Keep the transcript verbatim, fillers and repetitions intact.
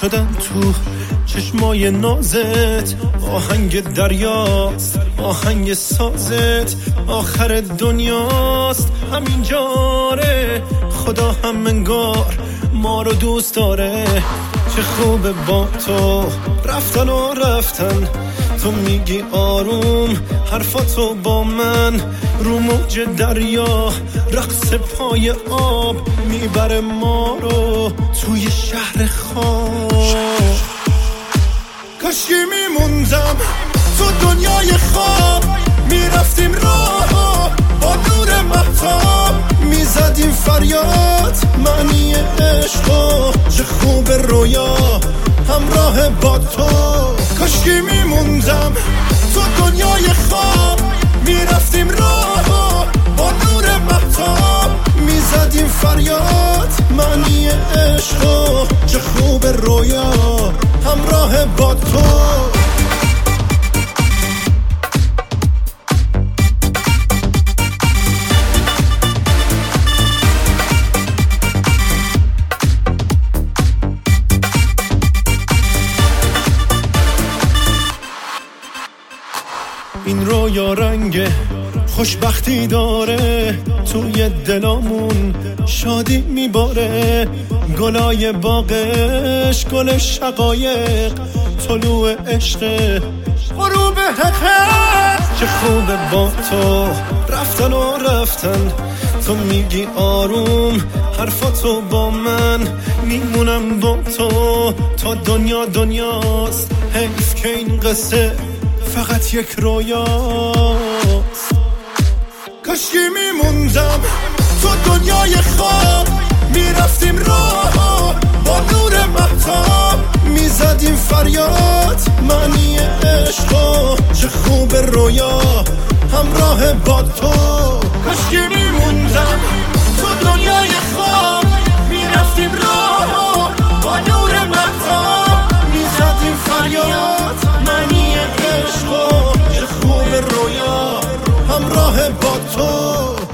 شدم تو چشمای نازت، آهنگ دریاست آهنگ سازت، آخر دنیاست همین جاره، خدا هم انگار ما رو دوست داره. چه خوبه با تو رفتن و رفتن، تو میگی آروم حرفاتو با من، رو موج دریا رقص پای آب میبره ما رو توی شهر خواب. کاشکی میموندم تو دنیای خواب، میرفتیم راه با نور مهتاب، میزدیم فریاد معنی عشقا، چه خوب رویا همراه با تو. کاشکی میموندم تو دنیای خواب، میرفتیم راه با نور مهتاب، میزدیم فریاد معنی عشقا، چه خوب رویا همراه با تو. این رویا رنگ خوشبختی داره، توی دلامون شادی میباره، گلای باغش گل شقایق، طلوع عشق غروب حقیق. چه خوبه با تو رفتن و رفتن، تو میگی آروم حرفاتو با من، میمونم با تو تا دنیا دنیاست، حیف که این قصه فقط یک رویاست. کاشکی میموندم تو دنیای خواب، میرفتیم راه با نور مهتاب، میزدیم فریاد معنی عشقا، چه خوب رویا همراه با تو. کاشکی میموندم تو دنیای خواب، میرفتیم راه با نور مهتاب، میزدیم فریاد معنی عشقا، چه خوب رویا همراه با تو.